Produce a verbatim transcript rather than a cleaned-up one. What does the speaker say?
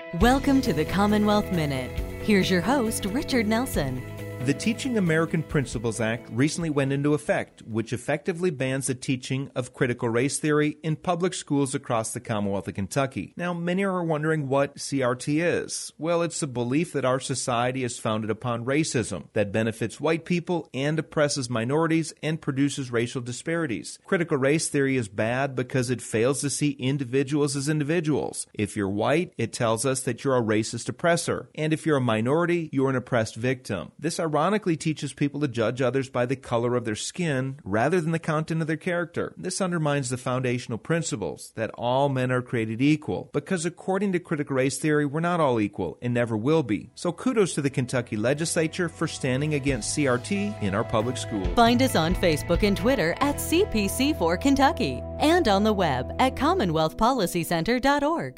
Welcome to the Commonwealth Minute. Here's your host, Richard Nelson. The Teaching American Principles Act recently went into effect, which effectively bans the teaching of critical race theory in public schools across the Commonwealth of Kentucky. Now, many are wondering what C R T is. Well, it's a belief that our society is founded upon racism, that benefits white people and oppresses minorities and produces racial disparities. Critical race theory is bad because it fails to see individuals as individuals. If you're white, it tells us that you're a racist oppressor. And if you're a minority, you're an oppressed victim. This ironically teaches people to judge others by the color of their skin rather than the content of their character. This undermines the foundational principles that all men are created equal, because according to critical race theory, we're not all equal and never will be. So kudos to the Kentucky legislature for standing against C R T in our public schools. Find us on Facebook and Twitter at C P C four Kentucky and on the web at commonwealth policy center dot org.